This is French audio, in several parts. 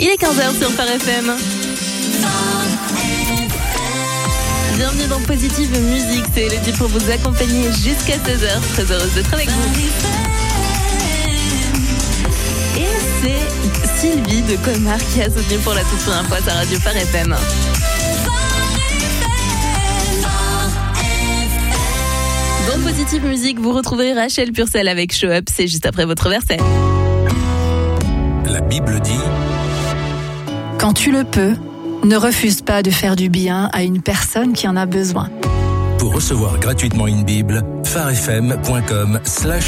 Il est 15h sur Phare FM. Bienvenue dans Positive Musique, c'est Elodie pour vous accompagner jusqu'à 16h. Très heureuse d'être avec vous. Et c'est Sylvie de Colmar qui a soutenu pour la toute première fois sa radio Phare FM. Dans Positive Musique, vous retrouverez Rachel Purcell avec Show Up, c'est juste après votre verset. La Bible dit: quand tu le peux, ne refuse pas de faire du bien à une personne qui en a besoin. Pour recevoir gratuitement une Bible, pharefm.com/Bible.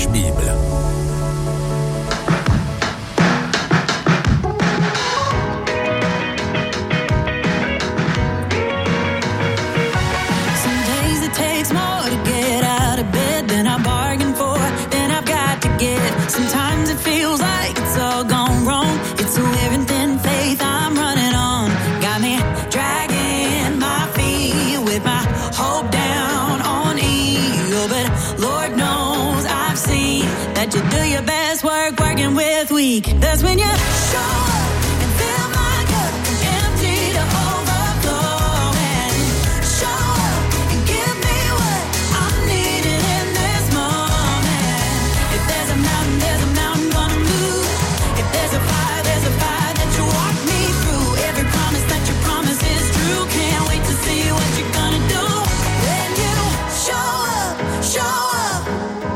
Sometimes it feels like it's all gone wrong. It's a wearing thin faith I'm running on. Got me dragging my feet with my hope down on you. But Lord knows I've seen that you do your best work working with weak. That's when you show up and fill my cup from empty to overflowing. Show up and give me what I'm needing in this moment. If there's a mountain gonna move. If there's a fire that you walk me through. Every promise that you promise is true. Can't wait to see what you're gonna do when you show up, show up.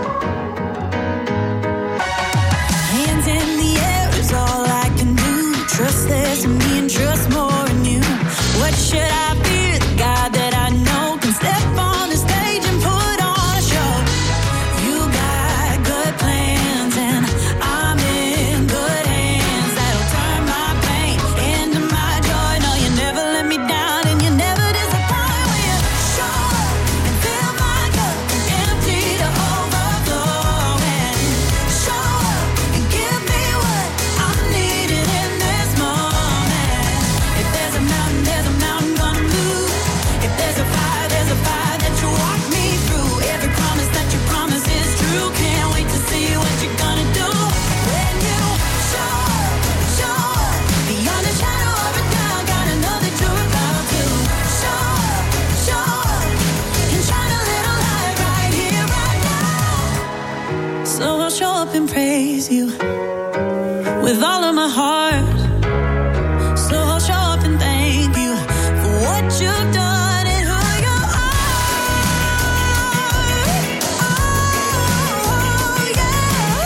Hands in the air is all I can do. Trust less in me and trust more in you. What should I fear? The God that I know can step on the stage and put on a show. You got good plans and I'm in good hands. That'll turn my pain into my joy. No, you never let me down and you never disappoint when you show up and fill my cup from empty to overflowing. Show up and give me what I'm needing in this moment. If there's a mountain gonna move. If there's a fire that you walk me through. Every promise that you promise is true. Can't wait to see what you're gonna do when you show up, show up. Beyond the shadow of a doubt, gotta know that you're about to show up, show up, and shine a little light right here, right now. So I'll show up and praise you with all of my heart. So I'll show up and thank you for what you've done and who you are. Oh, yeah.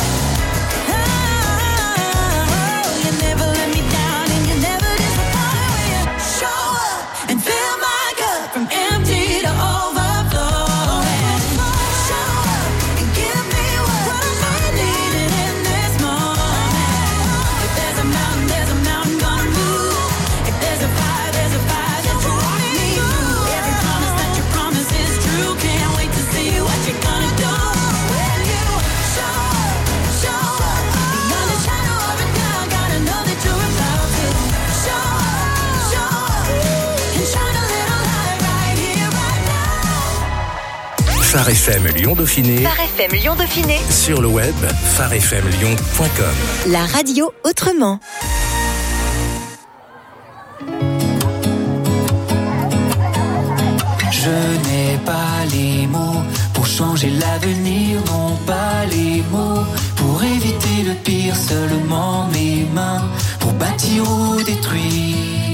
Oh, you never let me down and you never disappoint when you show up and fill my cup from empty to overflowing. Show up and give me what I needed in this moment. If there's a mountain gonna move. If there's a fire that you walk me through. Every promise that you promise is true. Can't wait to see what you're gonna do when you show up, show up. Beyond the shadow of a doubt, gotta know that you're about to show up, show up, and shine a little light right here, right now. Phare FM Lyon Dauphiné, Phare FM Lyon Dauphiné, sur le web, pharefmlyon.com. la radio autrement. Je n'ai pas les mots pour changer l'avenir, non pas les mots pour éviter le pire, seulement mes mains pour bâtir ou détruire.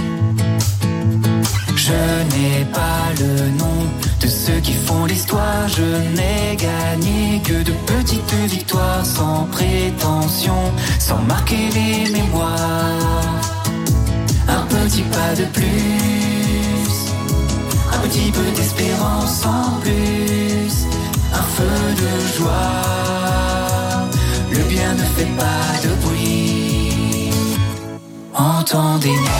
Je n'ai pas le nom de ceux qui font l'histoire, je n'ai gagné que de petites victoires sans prétention, sans marquer les mémoires. Un petit pas de plus, un petit peu d'espérance en plus, un feu de joie. Le bien ne fait pas de bruit. Entendez-moi.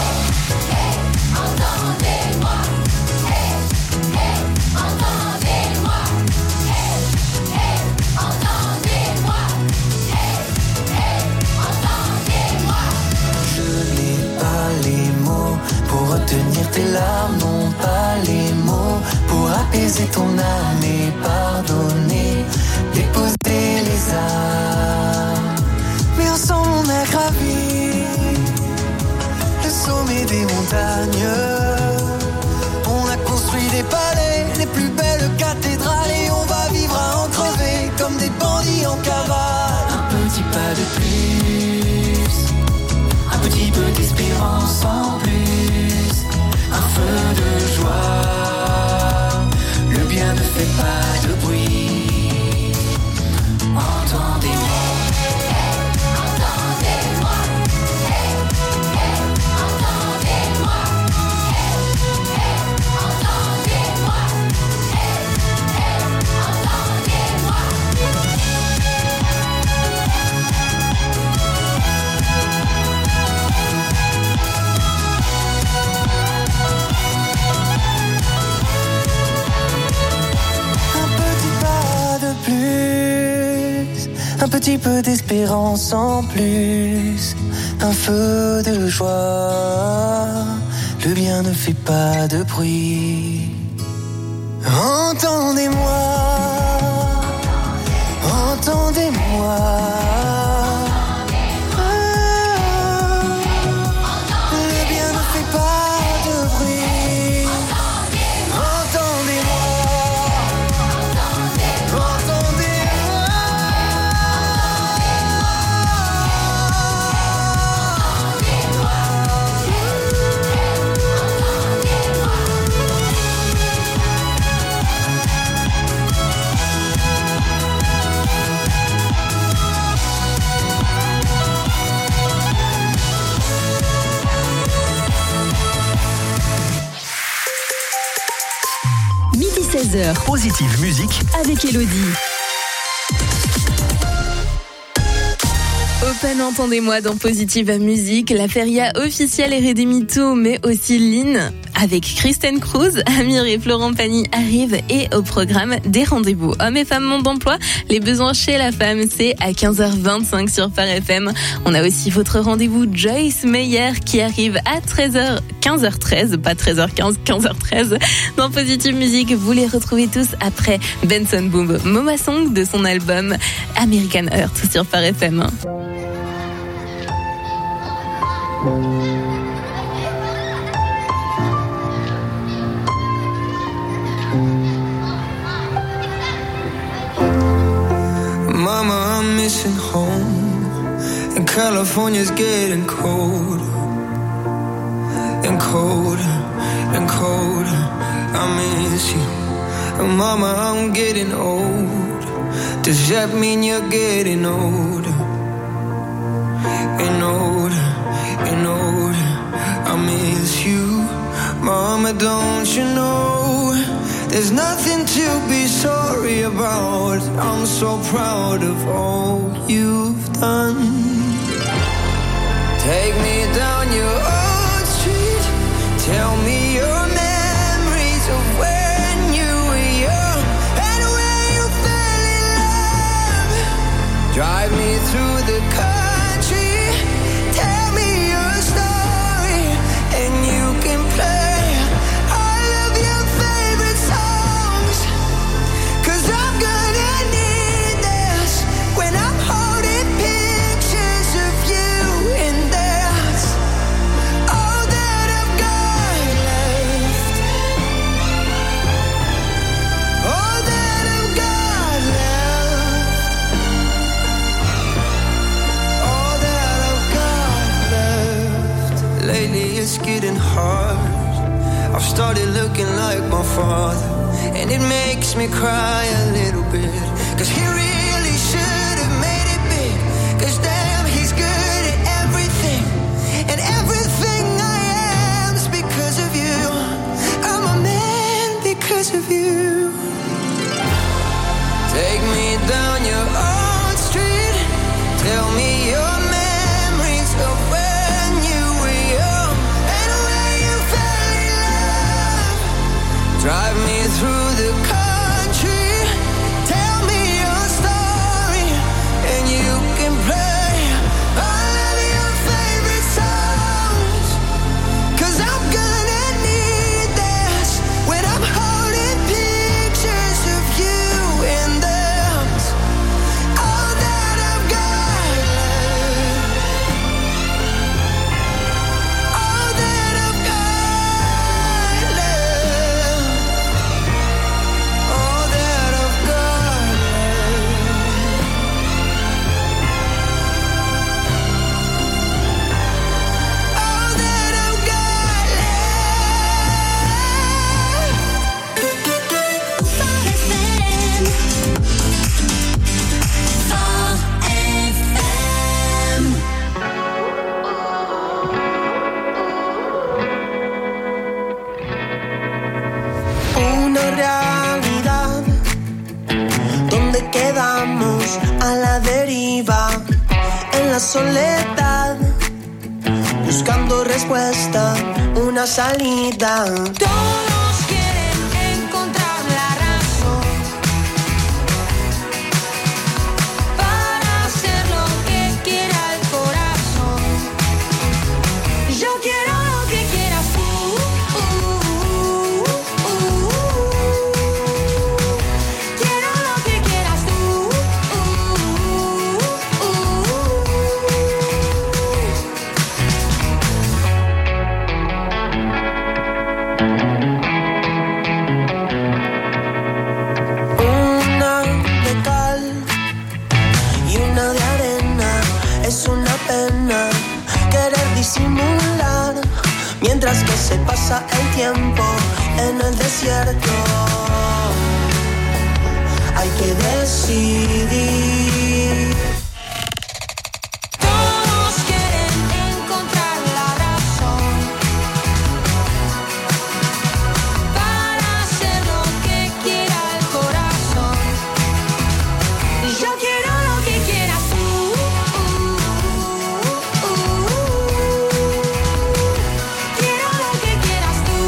Retenir tes larmes, non pas les mots, pour apaiser ton âme et pardonner, déposer les armes. Mais ensemble on a gravi montagnes. On a construit des palais, les plus belles cathédrales, et on va vivre à en crever comme des bandits en cavale. Un petit pas de plus, un petit peu d'espérance en plus, un feu de joie, le bien ne fait pas de bruit. Entendez-moi. Un petit peu d'espérance en plus, un feu de joie, le bien ne fait pas de bruit. Entendez-moi, entendez-moi. Le bien ne fait pas de bruit. Entendez-moi, Midi 16h. Positive Musique Avec Elodie. Open, entendez-moi dans Positive Musique. La feria officielle est Redemito, mais aussi Lynn. Avec Kristen Cruz, Amir et Florent Pagny arrivent et au programme des rendez-vous. Hommes et femmes monde d'emploi, les besoins chez la femme, c'est à 15h25 sur Phare FM. On a aussi votre rendez-vous Joyce Meyer qui arrive à 15h13, pas 13h15, 15h13 dans Positive Musique. Vous les retrouvez tous après Benson Boom, Moma Song de son album American Earth sur Phare FM. Mama, I'm missing home, and California's getting colder, and colder, and colder. I miss you, and Mama, I'm getting old. Does that mean you're getting older, and older, and older? I miss you, Mama, don't you know? There's nothing to be sorry about. I'm so proud of all you've done. Take me down your old street. Tell me your memories of when you were young and when you fell in love. Drive me through the country. Tell me your story, and you can play getting hard. I've started looking like my father, and it makes me cry a little bit, 'cause he really should have made it big. 'Cause damn, he's good at everything, and everything I am is because of you. I'm a man because of you. Take me down your old street. Tell me your memories of when you were young and when you fell in love. Drive me through the country. Tell me your story. la soledad, buscando respuesta, una salida. Todos quieren encontrar la razón para hacer lo que quiera el corazón. Yo quiero lo que quieras tú. Quiero lo que quieras tú. Una de cal y una de arena. Es una pena querer disimular mientras que se pasa el tiempo en el desierto. Hay que decidir. Todos quieren encontrar la razón para hacer lo que quiera el corazón. Yo quiero lo que quieras tú. Quiero lo que quieras tú.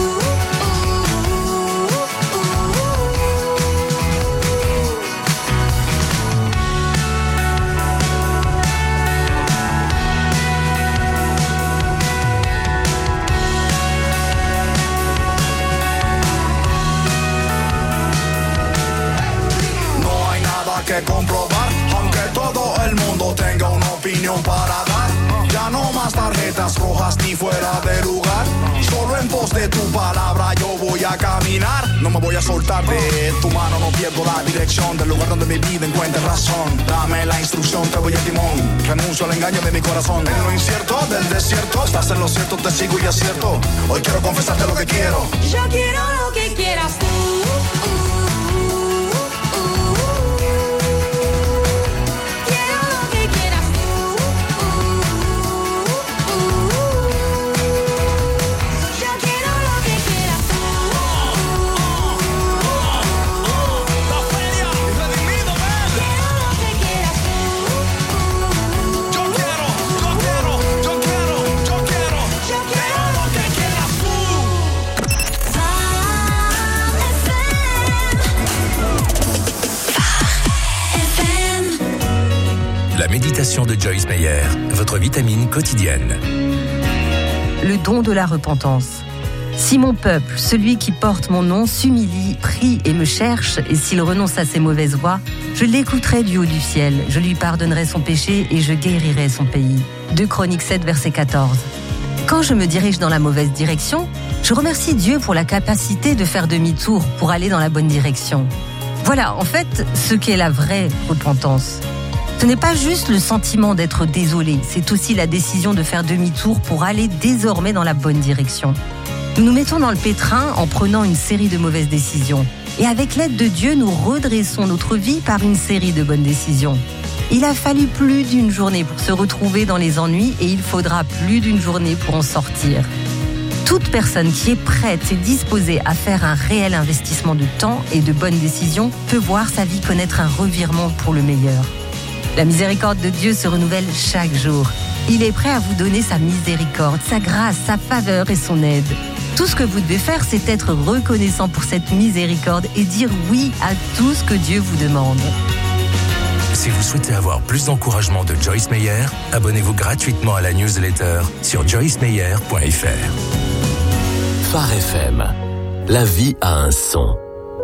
No hay nada que comprobar, aunque todo el mundo tenga una opinión para dar. Ya no más tarjetas rojas ni fuera de lugar. Solo en pos de tu palabra yo voy a caminar. No me voy a soltar de tu mano, no pierdo la dirección del lugar donde mi vida encuentre razón. Dame la instrucción, te voy al timón. Renuncio al engaño de mi corazón. En lo incierto del desierto, estás en lo cierto, te sigo y acierto. Hoy quiero confesarte lo que quiero. Yo quiero lo que quieras tú. Quiero lo que quieras tú. Yo quiero lo que quieras tú. Quiero lo que quieras tú. Yo quiero lo que quieras tú. La méditation de Joyce Meyer, votre vitamine quotidienne. Le don de la repentance. Si mon peuple, celui qui porte mon nom, s'humilie, prie et me cherche, et s'il renonce à ses mauvaises voies, je l'écouterai du haut du ciel, je lui pardonnerai son péché et je guérirai son pays. 2 Chroniques 7, verset 14. Quand je me dirige dans la mauvaise direction, je remercie Dieu pour la capacité de faire demi-tour pour aller dans la bonne direction. Voilà, en fait, ce qu'est la vraie repentance. Ce n'est pas juste le sentiment d'être désolé, c'est aussi la décision de faire demi-tour pour aller désormais dans la bonne direction. Nous nous mettons dans le pétrin en prenant une série de mauvaises décisions. Et avec l'aide de Dieu, nous redressons notre vie par une série de bonnes décisions. Il a fallu plus d'une journée pour se retrouver dans les ennuis et il faudra plus d'une journée pour en sortir. Toute personne qui est prête et disposée à faire un réel investissement de temps et de bonnes décisions peut voir sa vie connaître un revirement pour le meilleur. La miséricorde de Dieu se renouvelle chaque jour. Il est prêt à vous donner sa miséricorde, sa grâce, sa faveur et son aide. Tout ce que vous devez faire, c'est être reconnaissant pour cette miséricorde et dire oui à tout ce que Dieu vous demande. Si vous souhaitez avoir plus d'encouragement de Joyce Meyer, abonnez-vous gratuitement à la newsletter sur joycemeyer.fr. Phare FM. La vie a un son.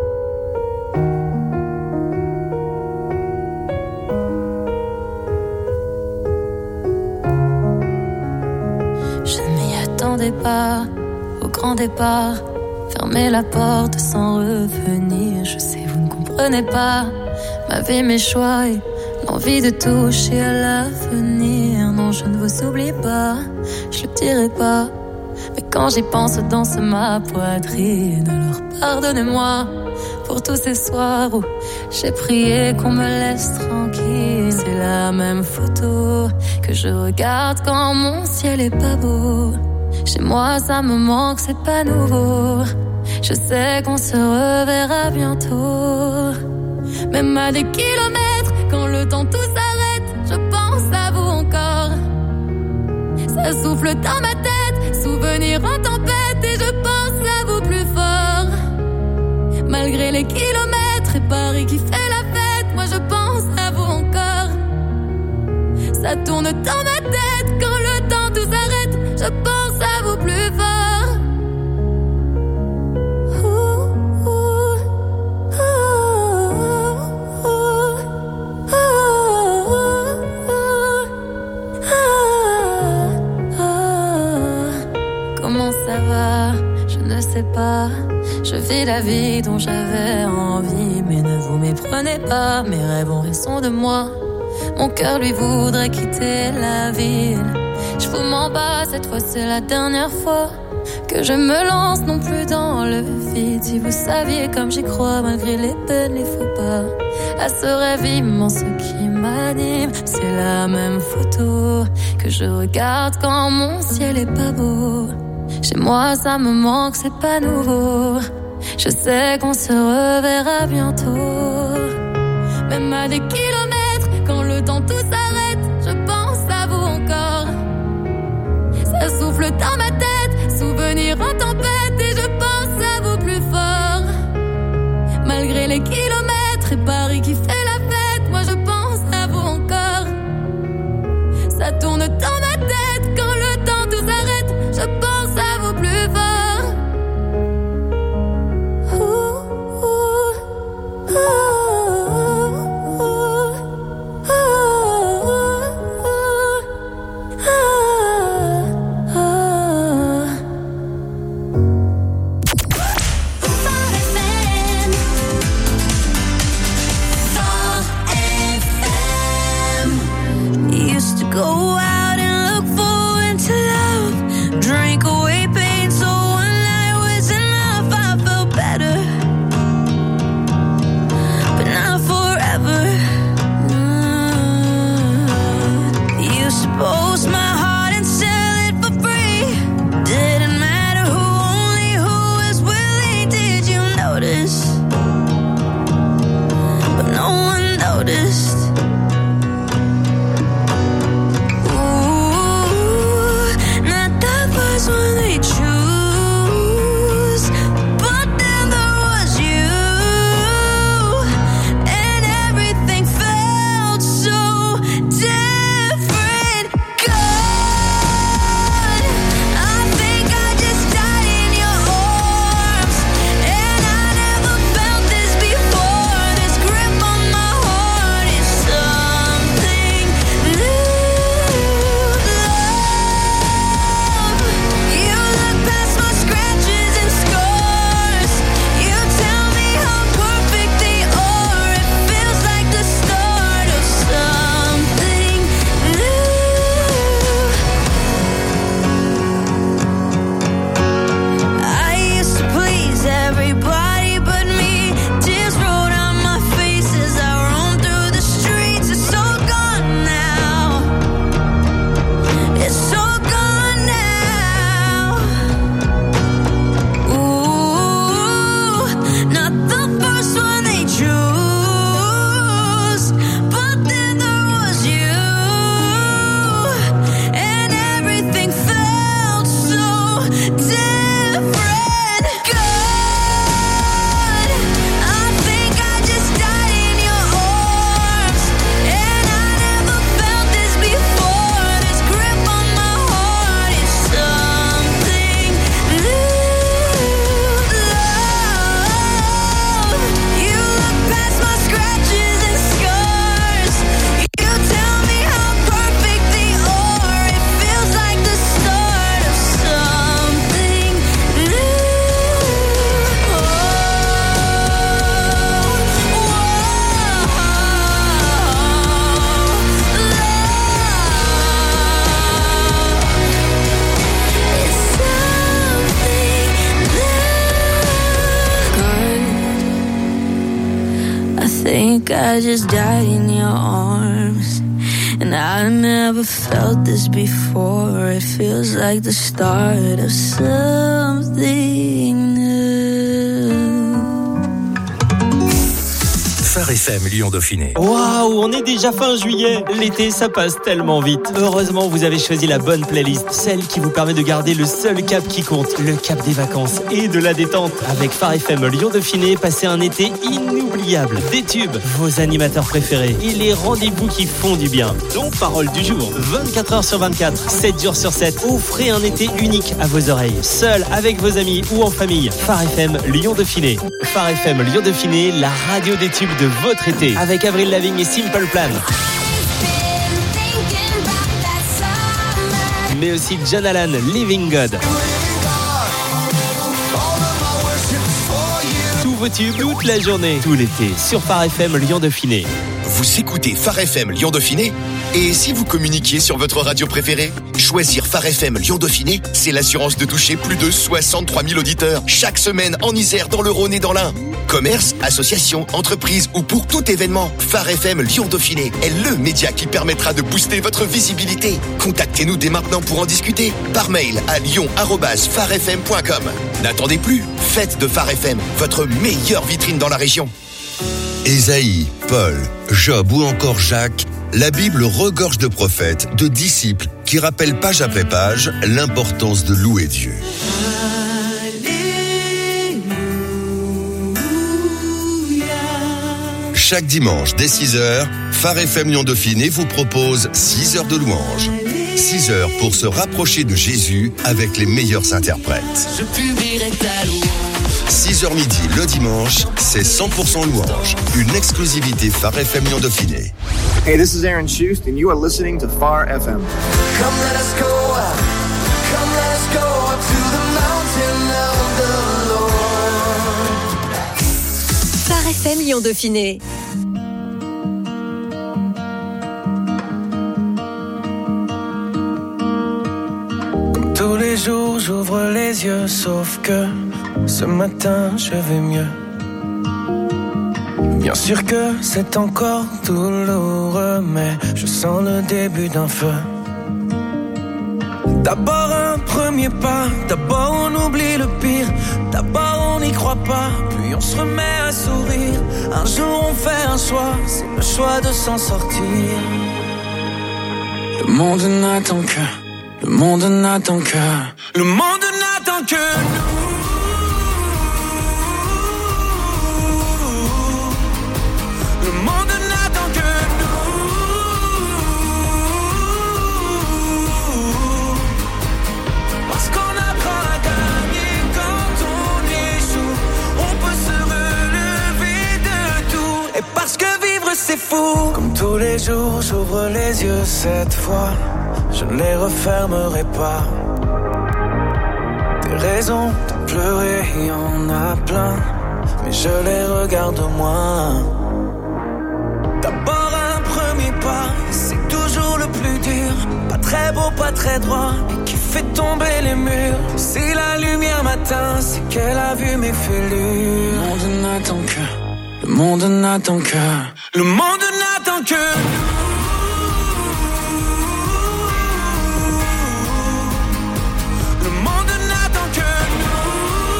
Je ne m'y attendais pas au grand départ. Fermer la porte sans revenir. Je sais, vous ne comprenez pas ma vie, mes choix et l'envie de toucher à l'avenir. Non, je ne vous oublie pas, je le dirai pas. Mais quand j'y pense, danse ma poitrine. Alors pardonnez-moi pour tous ces soirs où j'ai prié qu'on me laisse tranquille. C'est la même photo que je regarde quand mon ciel est pas beau. Chez moi ça me manque, c'est pas nouveau. Je sais qu'on se reverra bientôt. Même à des kilomètres, quand le temps tout s'arrête, je pense à vous encore. souffle dans ma tête, souvenir en tempête, et je pense à vous plus fort. Malgré les kilomètres et Paris qui fait la fête, moi je pense à vous encore. Ça tourne dans ma tête quand le temps tout s'arrête, je pense à vous plus fort. Comment ça va? Je ne sais pas. Je vis la vie dont j'avais envie, mais ne vous méprenez pas, mes rêves ont raison de moi. Mon cœur lui voudrait quitter la ville. Je vous mens pas, cette fois c'est la dernière fois que je me lance non plus dans le vide. Si vous saviez comme j'y crois, malgré les peines, les faux pas, à ce rêve immense qui m'anime, c'est la même photo que je regarde quand mon ciel est pas beau. Chez moi ça me manque, c'est pas nouveau. Je sais qu'on se reverra bientôt. Même à des kilomètres, quand le temps tout s'arrête, je pense à vous encore. Ça souffle dans ma tête, souvenir en tempête, et je pense à vous plus fort. Malgré les kilomètres et Paris qui fait la fête, moi je pense à vous encore. Ça tourne dans ma tête quand le temps tout s'arrête, je pense à vous plus fort. Go out and look forward to love. Drink away pain, so one night was enough. I felt better, but not forever. Used to post my heart and sell it for free. Didn't matter who, only who was willing. Did you notice? But no one noticed. When they choose, but then there was you, and everything felt so different. God, I think I just died in your arms, and I never felt this before. This grip on my heart is something new. I just died in your arms, and I never felt this before. It feels like the start of something new. Phare Phare FM Lyon-Dauphiné. Waouh, on est déjà fin juillet. L'été, ça passe tellement vite. Heureusement, vous avez choisi la bonne playlist, celle qui vous permet de garder le seul cap qui compte, le cap des vacances et de la détente. Avec Phare FM Lyon-Dauphiné, passez un été inoubliable. Des tubes, vos animateurs préférés et les rendez-vous qui font du bien. Donc, parole du jour, 24 heures sur 24, 7 jours sur 7. Offrez un été unique à vos oreilles, seul, avec vos amis ou en famille. Phare FM Lyon-Dauphiné. Phare FM Lyon-Dauphiné, la radio des tubes de votre été. Avec Avril Lavigne et Simple Plan. Mais aussi John Allen, Living God. Tous vos tubes, toute la journée, tout l'été, sur Phare FM Lyon-Dauphiné. Vous écoutez Phare FM Lyon-Dauphiné? Et si vous communiquiez sur votre radio préférée? Choisir Phare FM Lyon-Dauphiné, c'est l'assurance de toucher plus de 63 000 auditeurs chaque semaine en Isère, dans le Rhône et dans l'Ain. Commerce, association, entreprise ou pour tout événement, Phare FM Lyon-Dauphiné est le média qui permettra de booster votre visibilité. Contactez-nous dès maintenant pour en discuter par mail à lyon@pharefm.com. N'attendez plus, faites de Phare FM votre meilleure vitrine dans la région. Ésaïe, Paul, Job ou encore Jacques, la Bible regorge de prophètes, de disciples qui rappellent page après page l'importance de louer Dieu. Chaque dimanche dès 6h, Phare FM Lyon-Dauphiné vous propose 6 heures de louange. 6 heures pour se rapprocher de Jésus avec les meilleurs interprètes. Je publierai ta louange. 6h midi le dimanche, c'est 100% louange. Une exclusivité Phare FM Lyon-Dauphiné. Hey, this is Aaron Schust and you are listening to Phare FM. Come let us go up. Come let us go up to the mountain of the Lord. Phare FM Lyon-Dauphiné. Comme tous les jours, j'ouvre les yeux, sauf que ce matin, je vais mieux. Bien sûr que c'est encore douloureux, mais je sens le début d'un feu. D'abord un premier pas, d'abord on oublie le pire, d'abord on n'y croit pas, puis on se remet à sourire. Un jour on fait un choix, c'est le choix de s'en sortir. Le monde n'attend que, le monde n'attend que, le monde n'attend que nous. Le monde n'attend que nous. Parce qu'on apprend à gagner quand on échoue. On peut se relever de tout. Et parce que vivre c'est fou. Comme tous les jours j'ouvre les yeux cette fois. Je ne les refermerai pas. Des raisons de pleurer, il y en a plein. Mais je les regarde moins. D'abord un premier pas, c'est toujours le plus dur. Pas très beau, pas très droit, et qui fait tomber les murs. Si la lumière m'atteint, c'est qu'elle a vu mes fêlures. Le monde n'attend que, le monde n'attend que, le monde n'attend que nous. Le monde n'attend que nous.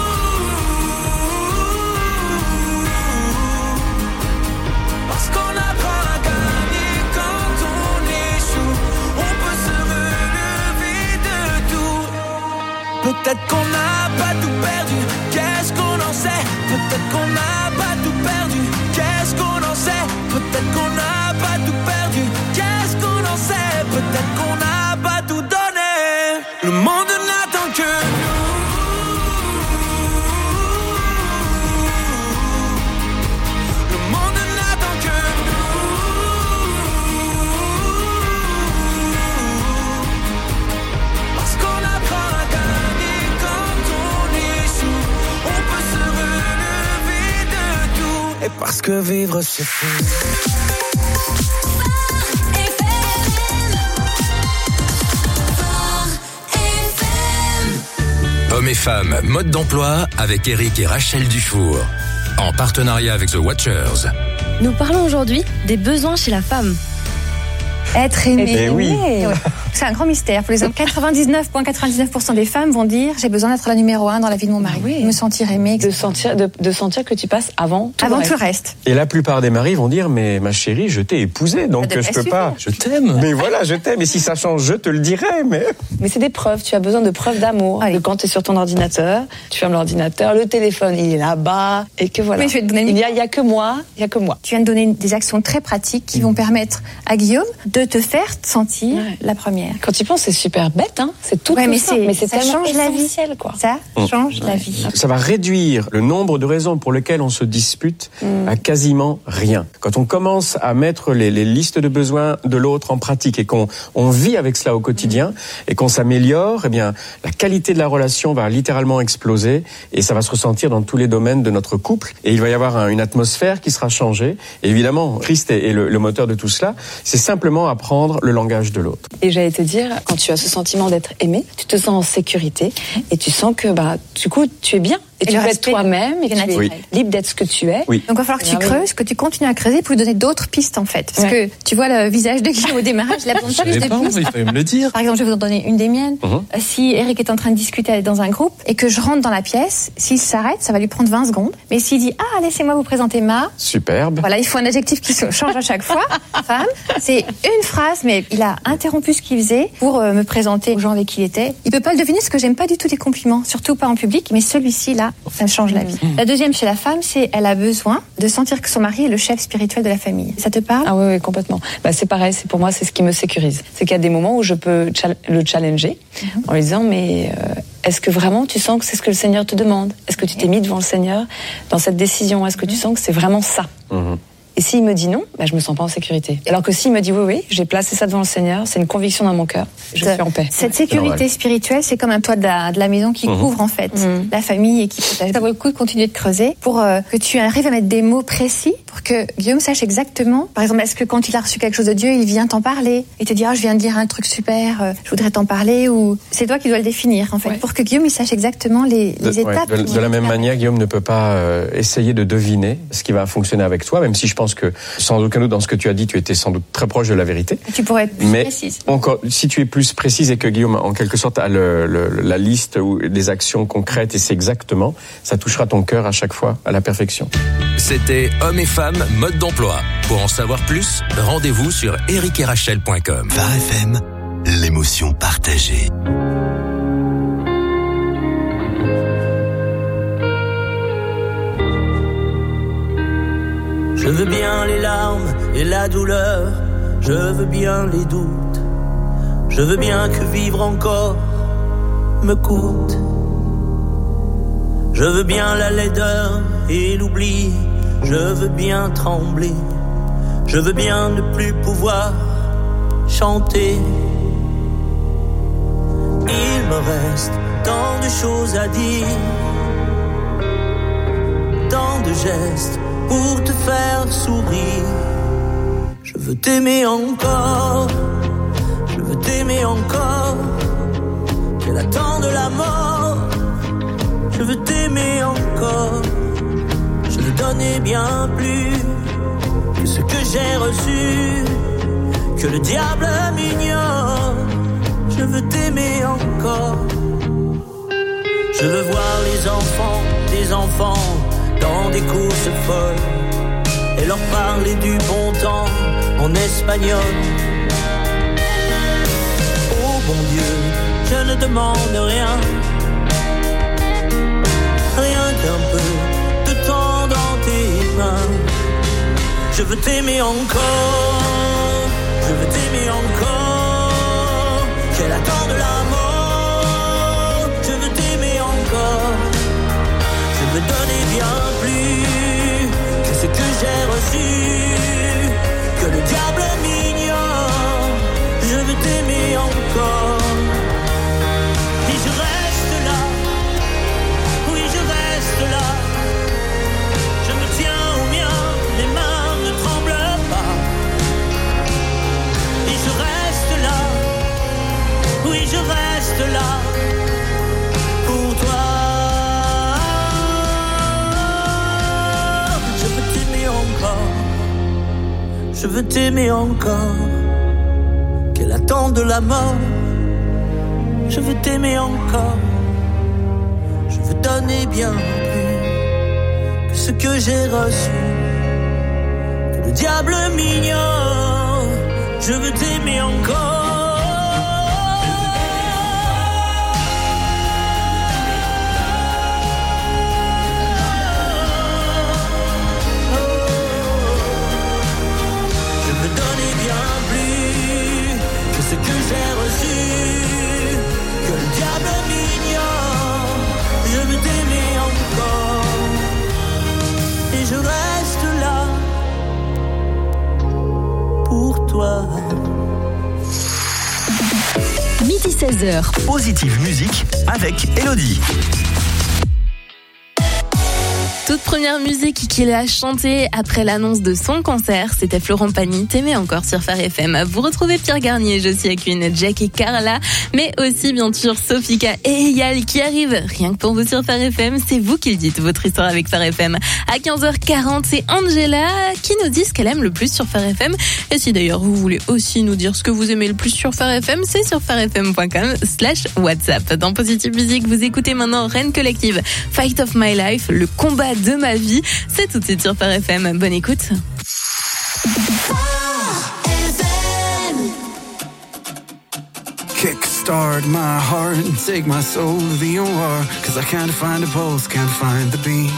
Parce qu'on apprend à gagner quand on échoue. On peut se relever de tout. Peut-être qu'on n'a pas tout perdu, qu'est-ce qu'on en sait? Peut-être qu'on n'a pas tout perdu, qu'est-ce qu'on en sait? Peut-être qu'on n'a pas tout perdu, qu'est-ce qu'on en sait? Peut-être qu'on n'a pas tout donné. Le monde n'attend que nous. Le monde n'attend que nous. Parce qu'on apprend à gagner quand on échoue. On peut se relever de tout. Et parce que vivre c'est fou. Hommes et femmes, mode d'emploi avec Eric et Rachel Dufour. En partenariat avec The Watchers. Nous parlons aujourd'hui des besoins chez la femme. Être aimé. Eh oui. Ouais. C'est un grand mystère. Pour les hommes, 99,99% des femmes vont dire j'ai besoin d'être la numéro 1 dans la vie de mon mari, me sentir aimé, de sentir que tu passes avant tout le reste. Et la plupart des maris vont dire mais ma chérie, je t'ai épousée, donc je peux pas. Je t'aime. Mais voilà, je t'aime. Et si ça change, je te le dirai. Mais c'est des preuves. Tu as besoin de preuves d'amour. Que quand tu es sur ton ordinateur, tu fermes l'ordinateur, le téléphone il est là-bas et que voilà. Mais je vais te donner il y a que moi. Tu viens de donner des actions très pratiques qui vont permettre à Guillaume de te faire sentir la première. Quand tu penses, c'est super bête, hein. C'est tout simple, mais c'est tellement essentiel, quoi. Ça change la vie. Ça va réduire le nombre de raisons pour lesquelles on se dispute à quasiment rien. Quand on commence à mettre les listes de besoins de l'autre en pratique et qu'on vit avec cela au quotidien et qu'on s'améliore, eh bien, la qualité de la relation va littéralement exploser et ça va se ressentir dans tous les domaines de notre couple et il va y avoir une atmosphère qui sera changée. Et évidemment, Christ est le moteur de tout cela. C'est simplement apprendre le langage de l'autre. Et j'allais te dire, quand tu as ce sentiment d'être aimé, tu te sens en sécurité et tu sens que du coup, tu es bien. Et tu peux être toi-même et tu es libre d'être ce que tu es. Oui. Donc il va falloir que tu creuses, que tu continues à creuser pour lui donner d'autres pistes en fait. Parce que tu vois le visage de Guillaume au démarrage, il a besoin de plus de pistes. Il fallait me le dire. Par exemple, je vais vous en donner une des miennes. Si Eric est en train de discuter dans un groupe et que je rentre dans la pièce, s'il s'arrête, ça va lui prendre 20 secondes. Mais s'il dit « Ah, laissez-moi vous présenter ma... » Superbe. Voilà, il faut un adjectif qui change à chaque fois. Femme. C'est une phrase, mais il a interrompu ce qu'il faisait pour me présenter aux gens avec qui il était. Il peut pas le deviner parce que j'aime pas du tout les compliments, surtout pas en public, mais celui-ci là, ça change la vie. La deuxième chez la femme, c'est elle a besoin de sentir que son mari est le chef spirituel de la famille. Ça te parle ? Ah oui, complètement. C'est pareil, pour moi, c'est ce qui me sécurise. C'est qu'il y a des moments où je peux le challenger en lui disant mais est-ce que vraiment tu sens que c'est ce que le Seigneur te demande ? Est-ce que tu t'es mis devant le Seigneur dans cette décision ? Est-ce que tu sens que c'est vraiment ça ? Et s'il me dit non, je me sens pas en sécurité. Alors que s'il me dit oui, j'ai placé ça devant le Seigneur, c'est une conviction dans mon cœur, je suis en paix. Cette sécurité spirituelle, c'est comme un toit de la maison qui couvre en fait la famille et qui protège. Ça vaut le coup de continuer de creuser pour que tu arrives à mettre des mots précis pour que Guillaume sache exactement. Par exemple, est-ce que quand il a reçu quelque chose de Dieu, il vient t'en parler et te dire je viens de dire un truc super, je voudrais t'en parler, ou c'est toi qui dois le définir en fait pour que Guillaume il sache exactement les étapes. De la même manière, Guillaume ne peut pas essayer de deviner ce qui va fonctionner avec toi, même si je pense que sans aucun doute dans ce que tu as dit, tu étais sans doute très proche de la vérité. Tu pourrais être plus précise. Encore, si tu es plus précise et que Guillaume, en quelque sorte, a la liste ou des actions concrètes et c'est exactement, ça touchera ton cœur à chaque fois à la perfection. C'était Hommes et Femmes, mode d'emploi. Pour en savoir plus, rendez-vous sur ericerachel.com. Phare FM, l'émotion partagée. Je veux bien les larmes et la douleur, je veux bien les doutes, je veux bien que vivre encore me coûte. Je veux bien la laideur et l'oubli, je veux bien trembler, je veux bien ne plus pouvoir chanter. Il me reste tant de choses à dire, tant de gestes pour te faire sourire. Je veux t'aimer encore, je veux t'aimer encore. Quel attend de la mort, je veux t'aimer encore. Je veux donner bien plus que ce que j'ai reçu, que le diable m'ignore. Je veux t'aimer encore. Je veux voir les enfants, des enfants dans des courses folles et leur parler du bon temps en espagnol. Oh bon Dieu, je ne demande rien, rien qu'un peu de temps dans tes mains. Je veux t'aimer encore, je veux t'aimer encore. Quel attend de la mort, je veux t'aimer encore. Je veux donner bien plus que ce que j'ai reçu, que le diable m'ignore. Je veux t'aimer encore. Et je reste là, oui je reste là. Je me tiens au mien, mes mains ne tremblent pas. Et je reste là, oui je reste là pour toi. Je veux t'aimer encore, temps de la mort. Je veux t'aimer encore. Je veux donner bien plus que ce que j'ai reçu. Que le diable m'ignore. Je veux t'aimer encore. Ce que j'ai reçu, que le diable m'ignore, je veux t'aimer encore, et je reste là pour toi. Midi 16h. Positive musique avec Elodie. Toute première musique qu'il a chantée après l'annonce de son cancer, c'était Florent Pagny, T'aimais encore sur Phare FM. Vous retrouvez Pierre Garnier, Josie Aquin, Jack et Carla, mais aussi bien sûr Sofika et Eyal qui arrivent rien que pour vous sur Phare FM. C'est vous qui le dites, votre histoire avec Phare FM. À 15h40, c'est Angela qui nous dit ce qu'elle aime le plus sur Phare FM. Et si d'ailleurs vous voulez aussi nous dire ce que vous aimez le plus sur Phare FM, c'est sur pharefm.com/WhatsApp. Dans Positive Musique, vous écoutez maintenant Reine Collective, Fight of My Life, le combat de ma vie. C'est tout de suite sur Phare FM. Bonne écoute. Kickstart my heart and take my soul to the OR. Cause I can't find a pulse, can't find the beat.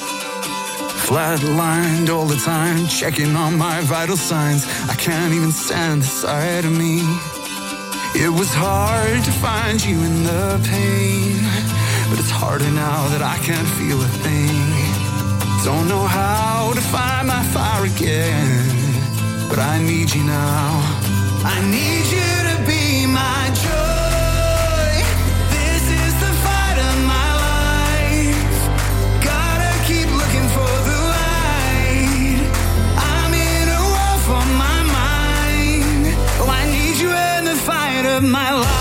Flatlined all the time, checking on my vital signs. I can't even stand the sight of me. It was hard to find you in the pain, but it's harder now that I can't feel a thing. Don't know how to find my fire again, but I need you now. I need you to be my joy. This is the fight of my life. Gotta keep looking for the light. I'm in a war for my mind. Oh, I need you in the fight of my life.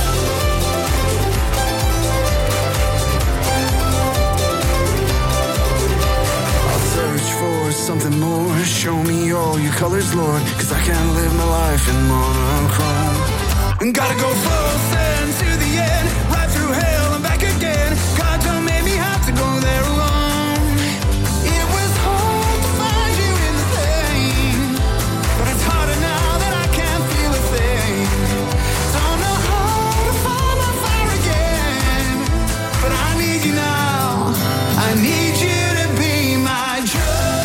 Something more, show me all your colors, Lord. Cause I can't live my life in monochrome. And gotta go full send to the end, right through hell and back again. God don't make me have to go there alone. It was hard to find you in the pain, but it's harder now that I can't feel a thing. Don't know how to find my fire again, but I need you now. I need you to be my joy.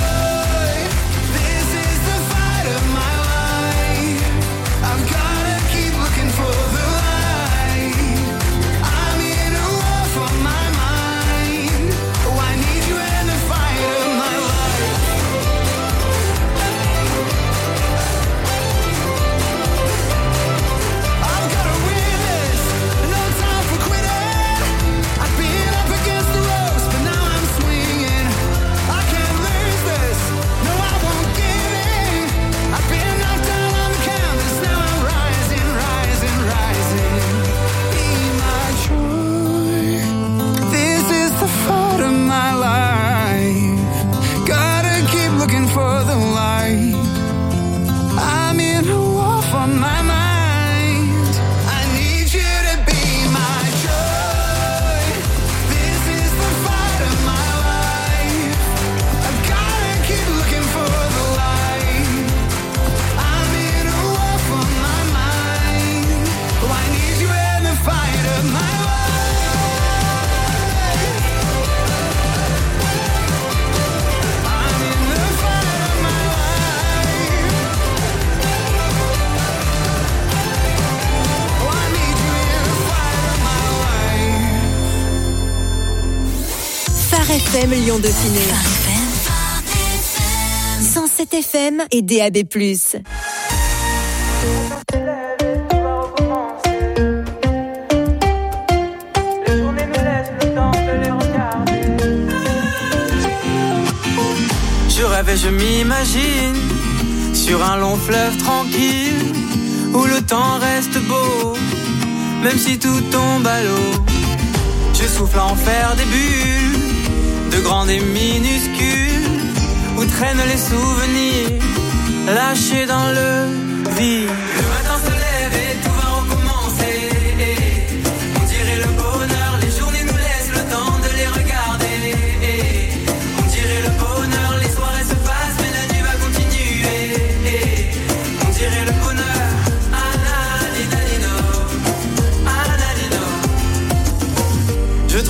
FM Lyon Dauphiné. 107 FM et DAB+. Je rêve et je m'imagine sur un long fleuve tranquille où le temps reste beau, même si tout tombe à l'eau. Je souffle à en faire des bulles, de grandes et minuscules, où traînent les souvenirs lâchés dans le vide. Le matin se lève et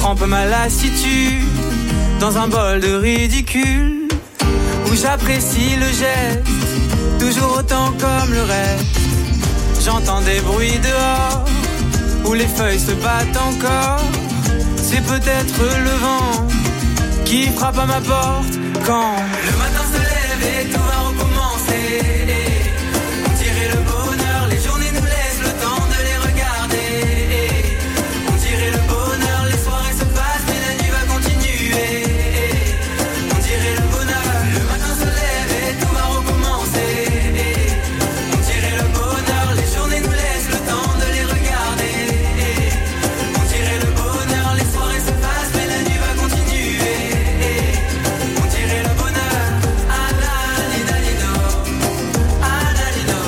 trempe ma lassitude dans un bol de ridicule, où j'apprécie le geste, toujours autant comme le reste. J'entends des bruits dehors, où les feuilles se battent encore. C'est peut-être le vent qui frappe à ma porte quand le matin se lève et tout va recommencer. On dirait le bonheur, les journées nous laissent le temps de les regarder. On dirait le bonheur, les soirées se passent mais la nuit va continuer. On dirait le bonheur, le matin se lève et tout va recommencer. On dirait le bonheur, les journées nous laissent le temps de les regarder. On dirait le bonheur, les soirées se passent mais la nuit va continuer. On dirait le bonheur, ah la li da li do, ah la li do.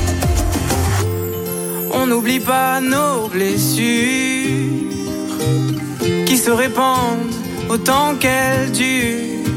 On n'oublie pas nos blessures qui se répandent autant qu'elles durent.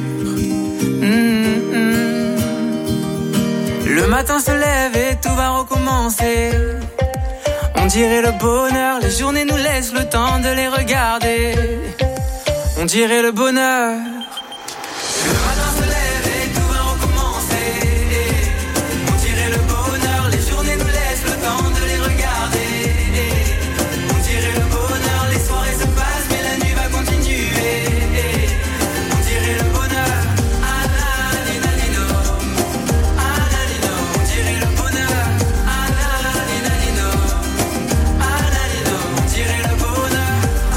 Le matin se lève et tout va recommencer. On dirait le bonheur, les journées nous laissent le temps de les regarder. On dirait le bonheur. Le matin se lève et tout va recommencer. On dirait le bonheur, les journées nous laissent le temps de les regarder. On dirait le bonheur, les soirées se passent mais la nuit va continuer. On dirait le bonheur, ah la li da li do, ah la li do. On dirait le bonheur, ah la li da li do, ah la li do. On dirait le bonheur,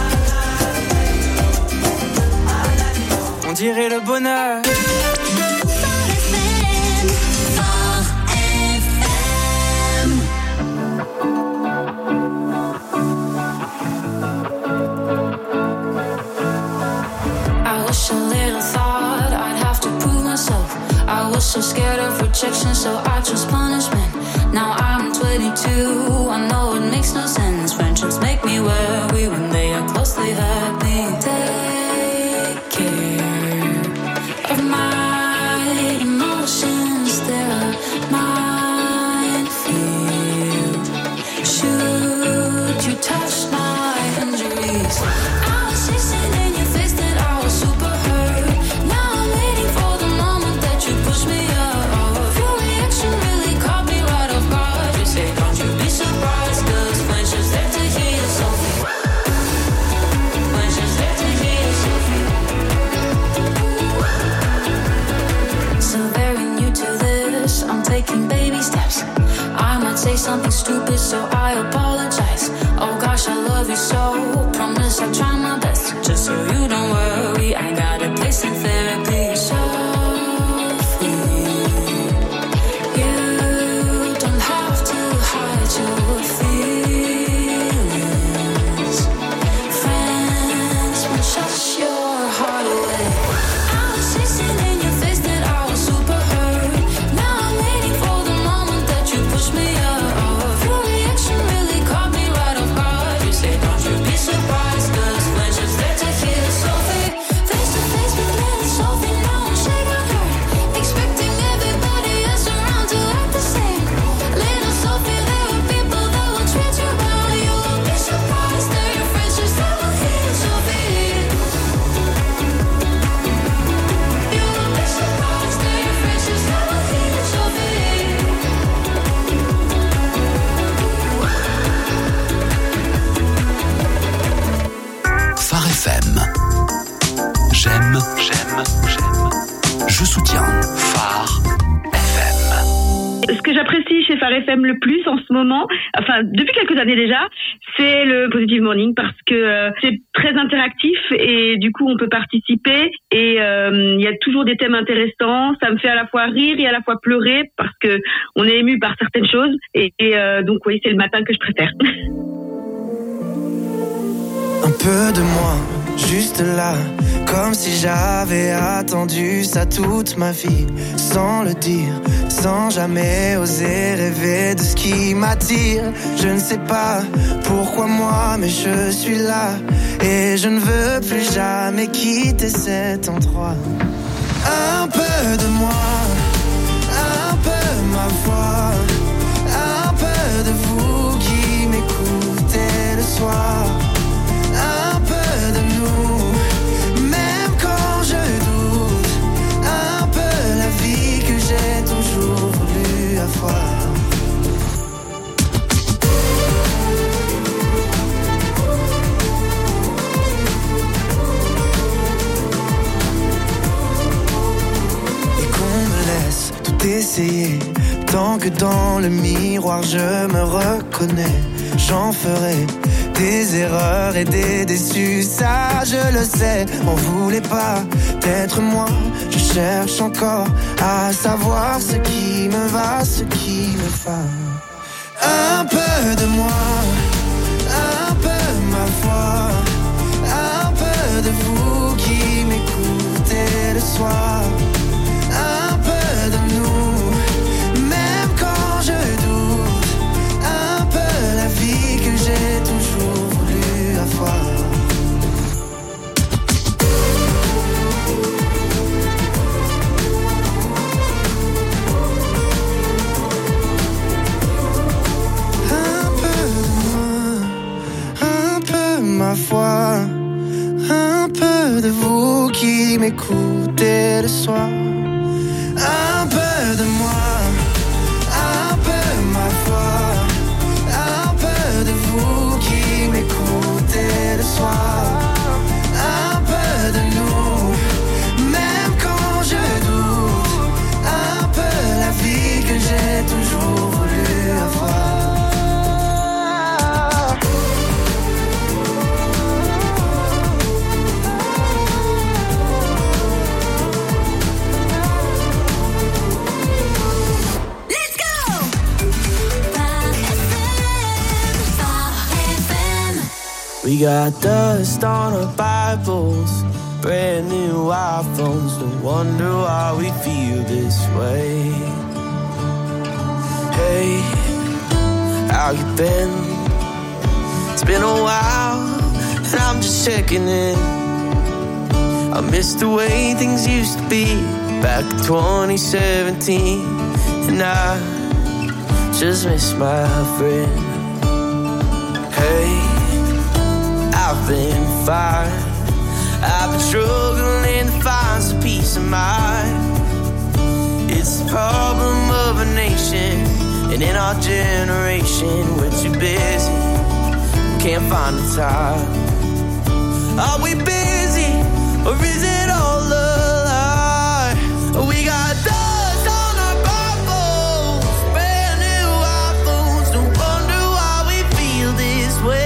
on dirait le bonheur. I was a little thought I'd have to prove myself. I was so scared of rejection, so I chose punishment. Now I'm 22, I know it makes no sense. Friendships make me worry when they are close, they hurt me. Take care of my emotions, they're minefield. Should you touch my injuries? I was chasing in your face that I was super hurt. Now I'm waiting for the moment that you push me off. Your reaction really caught me right off guard. You say, don't you be surprised, 'cause friendship's there to heal Sophie. Friendship's there to heal Sophie. So very new to this, I'm taking baby steps. I might say something stupid, so I apologize. Oh gosh, I love you so. Promise I'll try my best. Just so you don't worry, I got a place in therapy. Sophie, you don't have to hide your feelings. Friends won't shut your heart away. I was chasing in your face that I was super hurt. Now I'm waiting for the moment that you push me off. Your reaction really caught me right off guard. You say, don't you be surprised, 'cause friendship's there to heal Sophie. Face to face with little Sophie, now I'm shaking her, expecting everybody else around to act the same. Little Sophie, there are people that will treat you well. You won't be surprised, they're your friendships that will heal Sophie. You won't be surprised, they're your friendships that will heal Sophie. Phare FM. J'aime. Je soutiens. Phare FM. Ce que j'apprécie chez Phare FM le plus en ce moment, enfin depuis quelques années déjà, c'est le Positive Morning parce que c'est très interactif et du coup on peut participer et il y a toujours des thèmes intéressants. Ça me fait à la fois rire et à la fois pleurer parce que on est ému par certaines choses et donc oui, c'est le matin que je préfère. Un peu de moi, juste là, comme si j'avais attendu ça toute ma vie, sans le dire, sans jamais oser rêver de ce qui m'attire. Je ne sais pas pourquoi moi, mais je suis là, et je ne veux plus jamais quitter cet endroit. Un peu de moi, un peu ma voix, un peu de vous qui m'écoutez le soir. Un peu de nous, essayer. Tant que dans le miroir je me reconnais, j'en ferai des erreurs et des déçus, ça je le sais. On voulait pas d'être moi, je cherche encore à savoir ce qui me va, ce qui me va. Un peu de moi, un peu ma foi, un peu de vous qui m'écoutez le soir, un peu de nous, même quand je doute, un peu la vie que j'ai toujours voulu avoir. Ma foi, un peu de vous qui m'écoutez le soir, un peu de moi, un peu ma foi, un peu de vous qui m'écoutez le soir, un peu de nous, même quand je doute, un peu la vie que j'ai toujours voulu avoir. We got dust on our Bibles, brand new iPhones. No wonder why we feel this way. Hey, how you been? It's been a while, and I'm just checking in. I miss the way things used to be back in 2017, and I just miss my friend. Hey, I've been fine. I've been struggling to find some peace of mind. It's the problem of a nation, and in our generation, we're too busy, we can't find the time. Are we busy, or is it all a lie? We got dust on our Bibles, brand new iPhones. No wonder why we feel this way.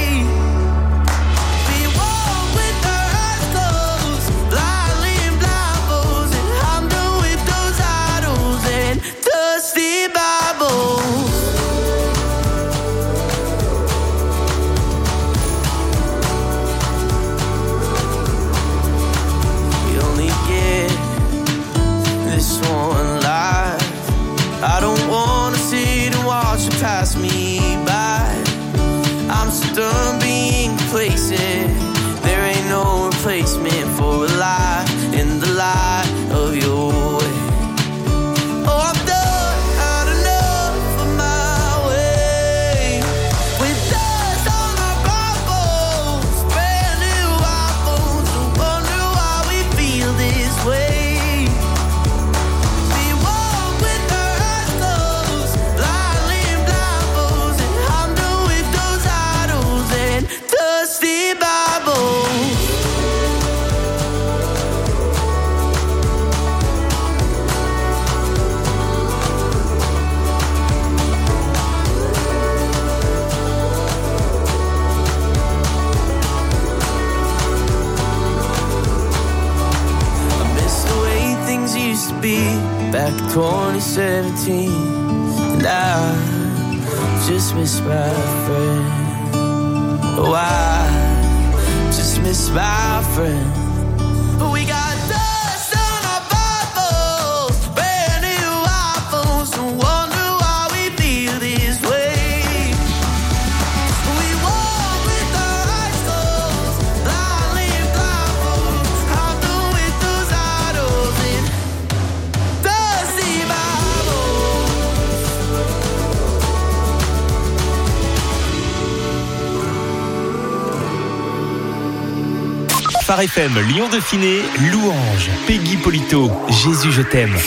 Pass me by. I'm so done being complacent. There ain't no replacement for a lie in the light of your way. Oh, I've done had enough of my way. With dust on our Bibles, brand new iPhones. No wonder why we feel this way. Back in 2017, and I just miss my friend. Oh, I just miss my friend. We got dust on our Bibles, brand new iPhones. No wonder why we feel this way. We walk with our eyes closed, blindly blindfolded. I'm done with those idols and Phare FM, Lyon Dauphiné, Louange, Peggy Polito, Jésus je t'aime.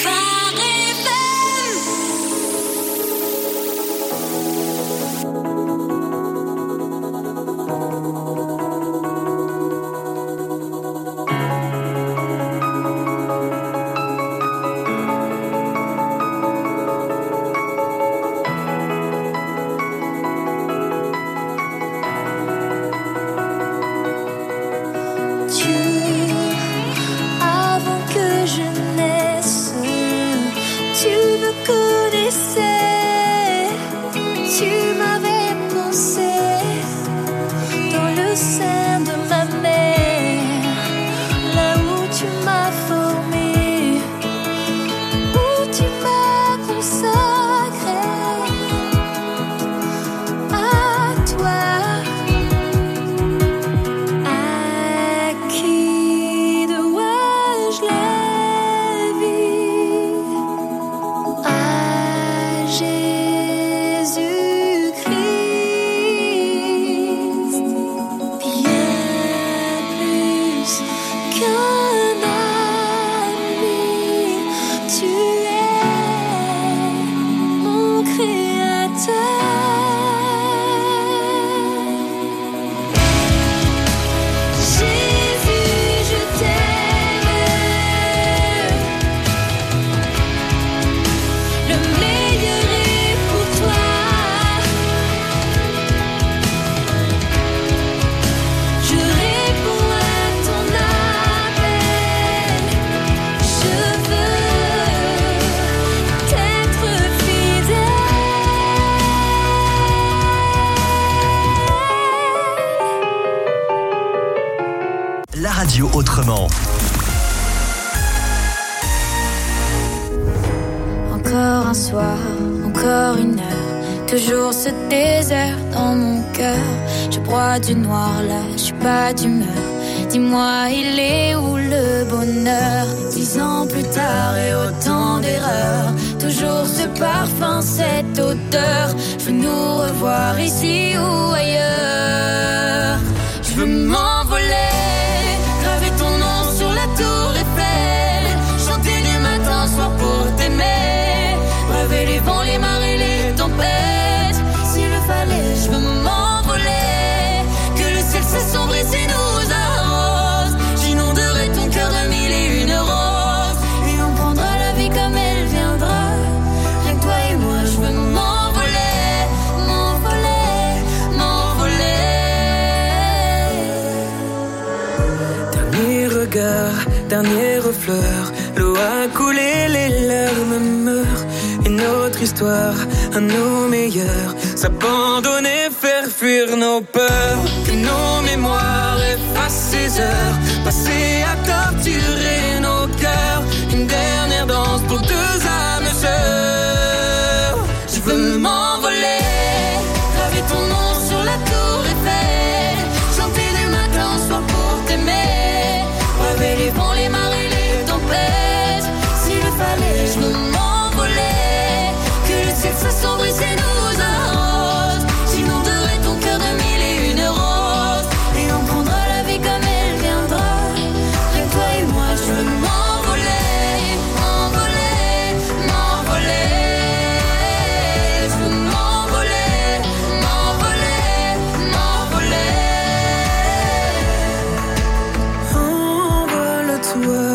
m'avais pensé dans le sein de ma mère, là où tu m'as formé, où tu m'as consacré à toi, à qui dois-je la vie, à Jésus-Christ, bien plus qu'un ami, tu es mon créateur. Jésus, je t'aime, le meilleur est pour toi. Je réponds à ton appel, je veux t'être fidèle. La radio autrement. Encore un soir, encore une heure, toujours ce désert dans mon cœur. Je broie du noir là, je suis pas d'humeur. Dis-moi, il est où le bonheur? 10 ans plus tard et autant d'erreurs, toujours ce parfum, cette odeur. Je veux nous revoir ici ou ailleurs. Je veux m'envoler, graver ton nom sur la tour Eiffel, chanter du matin au soir pour t'aimer, braver les vents, les marées, les tempêtes. S'il le fallait, je veux m'envoler, que le ciel s'assombrisse et nous arrose. J'inonderai ton cœur de 1001 roses, et on prendra la vie comme elle viendra. Rien que toi et moi, je veux m'envoler, m'envoler, m'envoler. Dernier regard, dernier refleur, l'eau a coulé, les larmes meurent. Une autre histoire, à nos meilleurs, s'abandonner, faire fuir nos peurs. Que nos mémoires effacent ces heures passées à torturer nos cœurs. Une dernière danse pour deux âmes sœurs. Je veux m'envoler, graver ton nom sur la tour Eiffel, chanter du matin au soir pour t'aimer, braver les vents, les marées, les tempêtes. S'il le fallait, je veux m'envoler, que le ciel s'assombrisse et nous arrose. J'inonderai ton cœur de 1001 roses, et on prendra la vie comme elle viendra. Rien que toi et moi, je veux m'envoler, m'envoler, m'envoler. Je veux m'envoler, m'envoler, m'envoler. Envole-toi,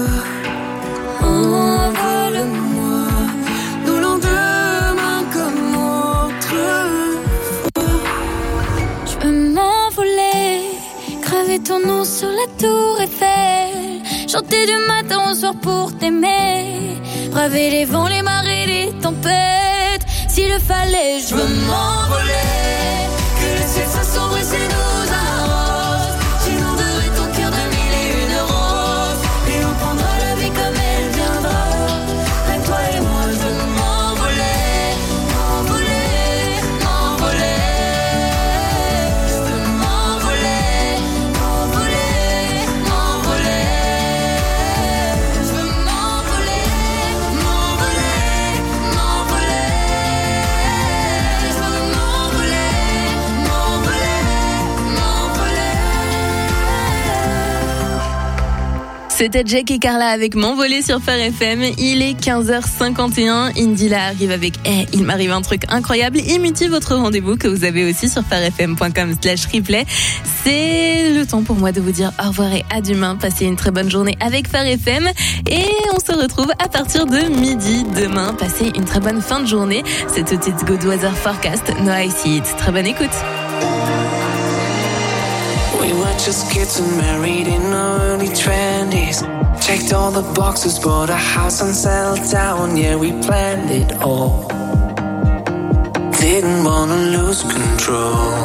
envole-moi, nos lendemains comme autrefois. Je veux m'envoler, graver ton nom sur la tour Eiffel, chanter du matin au soir pour t'aimer, braver les vents, les marées, les tempêtes. S'il le fallait, je veux m'envoler, que le ciel s'assombrisse et nous arrose. J'inonderai ton cœur de 1001 roses, et on prendra la vie comme elle viendra. Rien que toi et moi, je veux m'envoler, m'envoler, m'envoler. Je veux m'envoler, m'envoler, m'envoler. Je veux m'envoler, m'envoler, m'envoler. Je veux m'envoler, m'envoler, m'envoler. C'était Jack et Carla avec M'envoler sur Phare FM. Il est 15h51. Indila arrive avec il m'arrive un truc incroyable. Et Muti, votre rendez-vous que vous avez aussi sur pharefm.com/replay. C'est le temps pour moi de vous dire au revoir et à demain. Passez une très bonne journée avec Phare FM. Et on se retrouve à partir de midi demain. Passez une très bonne fin de journée. C'est tout de suite Good Weather Forecast. No I See It. Très bonne écoute. We were just kids and married in our early 20s. Checked all the boxes, bought a house and settled down. Yeah, we planned it all. didn't wanna lose control.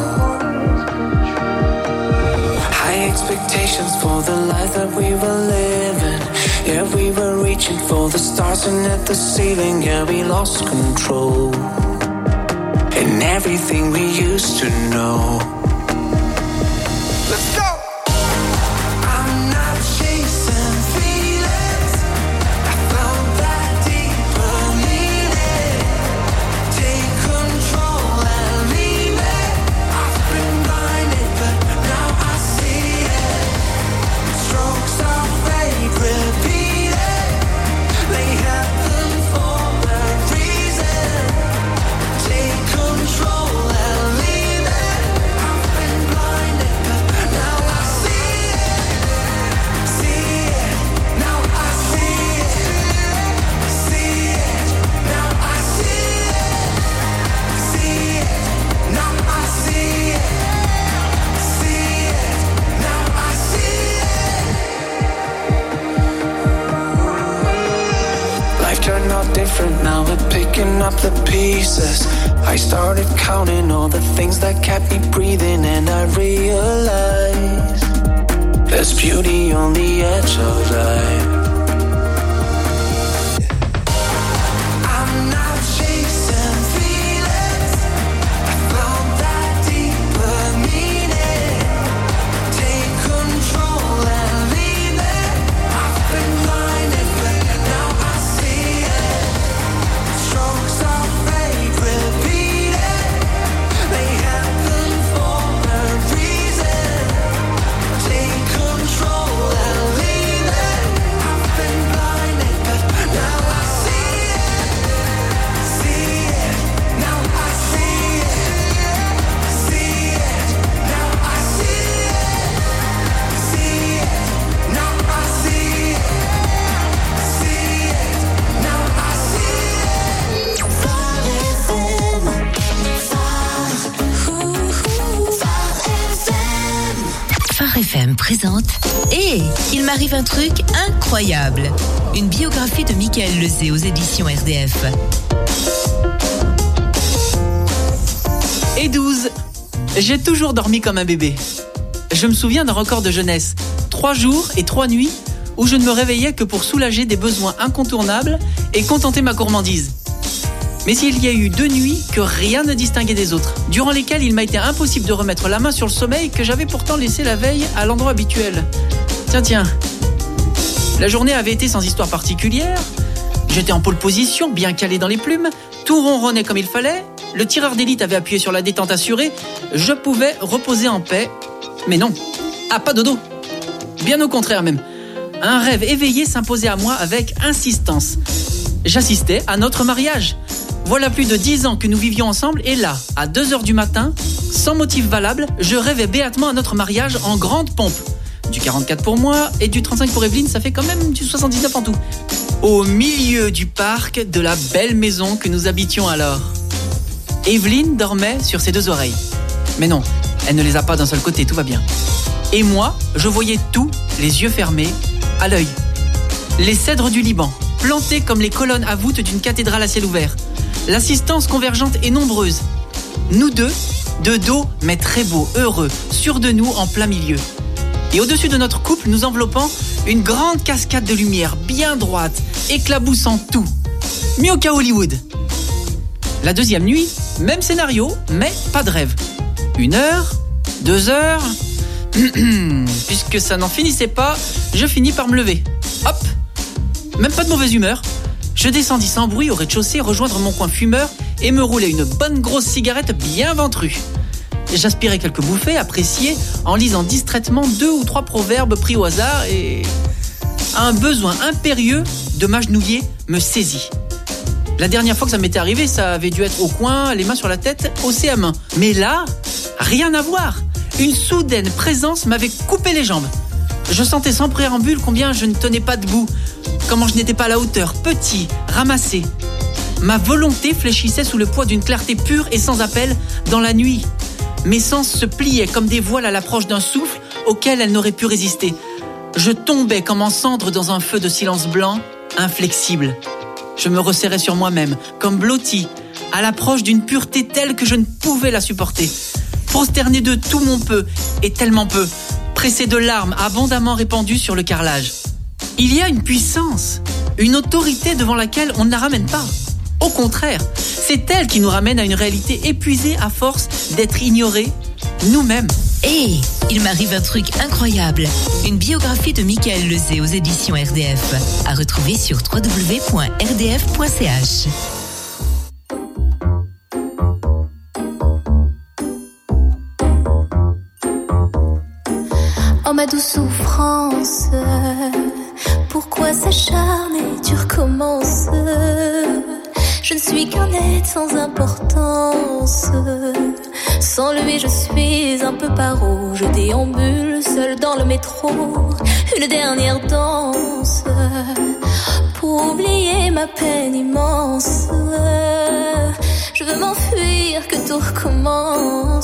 High expectations for the life that we were living. Yeah, we were reaching for the stars and at the ceiling. Yeah, we lost control. And everything we used to know. Let's go! I'm not chasing feelings. I found that deeper meaning. Take control and leave it. I've been blinded, but now I see it. Strokes of fate repeated. They happen for a reason. Take control and leave it. I've been blinded, but now I see it. See it, now I see it. See it, now I see it. See it, now I see it. See it, now I see it. Life turned out different, now we're picking up the pieces. I started counting all the things that kept me breathing, and I realized there's beauty on the edge of life. I'm not chasing feelings. I found that deeper meaning. Take control and leave it. I've been blinded, but now I see it. Strokes of fate repeated. They happen for a reason. Take control and leave it. I've been blinded, but now I see it. See it, now I see it. See it, now I see it. See it, now I see it. See it, now I see it. Phare FM présente Et il m'arrive un truc incroyable. Une biographie de Michael Lezé aux éditions RDF. Et 12. J'ai toujours dormi comme un bébé. Je me souviens d'un record de jeunesse. 3 jours et 3 nuits où je ne me réveillais que pour soulager des besoins incontournables et contenter ma gourmandise. Mais il y a eu 2 nuits que rien ne distinguait des autres, durant lesquelles il m'a été impossible de remettre la main sur le sommeil que j'avais pourtant laissé la veille à l'endroit habituel. Tiens. La journée avait été sans histoire particulière. J'étais en pole position, bien calé dans les plumes, tout ronronnait comme il fallait, le tireur d'élite avait appuyé sur la détente assurée, je pouvais reposer en paix. Mais non, pas dodo. Bien au contraire même. Un rêve éveillé s'imposait à moi avec insistance. J'assistais à notre mariage. Voilà plus de 10 ans que nous vivions ensemble et là, à 2h du matin, sans motif valable, je rêvais béatement à notre mariage en grande pompe. Du 44 pour moi et du 35 pour Evelyne, ça fait quand même du 79 en tout. Au milieu du parc de la belle maison que nous habitions alors. Evelyne dormait sur ses 2 oreilles. Mais non, elle ne les a pas d'un seul côté, tout va bien. Et moi, je voyais tout, les yeux fermés, à l'œil. Les cèdres du Liban, plantés comme les colonnes à voûte d'une cathédrale à ciel ouvert. L'assistance convergente est nombreuse. Nous deux, de dos, mais très beaux, heureux, sûrs de nous en plein milieu. Et au-dessus de notre couple, nous enveloppant une grande cascade de lumière bien droite, éclaboussant tout. Mieux qu'à Hollywood. La deuxième nuit, même scénario, mais pas de rêve. 1 heure, 2 heures... Puisque ça n'en finissait pas, je finis par me lever. Hop, même pas de mauvaise humeur. Je descendis sans bruit au rez-de-chaussée, rejoindre mon coin fumeur et me rouler une bonne grosse cigarette bien ventrue. J'aspirais quelques bouffées, appréciées, en lisant distraitement 2 ou 3 proverbes pris au hasard et... un besoin impérieux de m'agenouiller me saisit. La dernière fois que ça m'était arrivé, ça avait dû être au coin, les mains sur la tête, haussées à main. Mais là, rien à voir. Une soudaine présence m'avait coupé les jambes. Je sentais sans préambule combien je ne tenais pas debout, comment je n'étais pas à la hauteur, petit, ramassé. Ma volonté fléchissait sous le poids d'une clarté pure et sans appel dans la nuit. Mes sens se pliaient comme des voiles à l'approche d'un souffle auquel elles n'auraient pu résister. Je tombais comme en cendres dans un feu de silence blanc, inflexible. Je me resserrais sur moi-même, comme blotti, à l'approche d'une pureté telle que je ne pouvais la supporter. Prosterné de tout mon peu, et tellement peu, pressé de larmes abondamment répandues sur le carrelage. Il y a une puissance, une autorité devant laquelle on ne la ramène pas. Au contraire, c'est elle qui nous ramène à une réalité épuisée à force d'être ignorée nous-mêmes. Et il m'arrive un truc incroyable. Une biographie de Michael Lezé aux éditions RDF. À retrouver sur www.rdf.ch. Oh ma douce souffrance, pourquoi s'acharner, tu recommences. Je ne suis qu'un être sans importance. Sans lui je suis un peu paro. Je déambule seul dans le métro. Une dernière danse pour oublier ma peine immense. Je veux m'enfuir, que tout recommence.